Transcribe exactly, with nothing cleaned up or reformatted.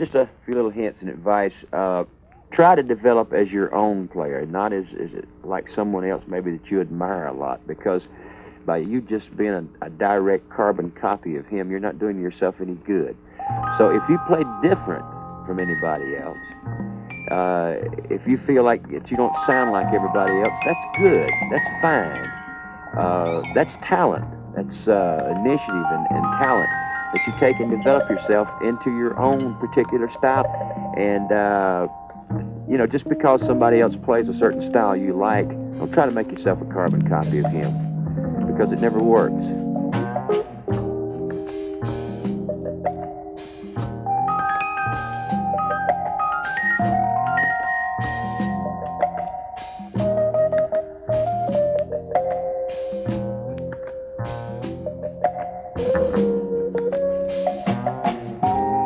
just a few little hints and advice. Uh, try to develop as your own player, not as, as like someone else maybe that you admire a lot, because by you just being a, a direct carbon copy of him, you're not doing yourself any good. So if you play different from anybody else, uh, if you feel like that you don't sound like everybody else, that's good. That's fine. Uh, that's talent. That's uh, initiative and, and talent that you take and develop yourself into your own particular style. And uh, you know, just because somebody else plays a certain style you like, don't try to make yourself a carbon copy of him, because it never works.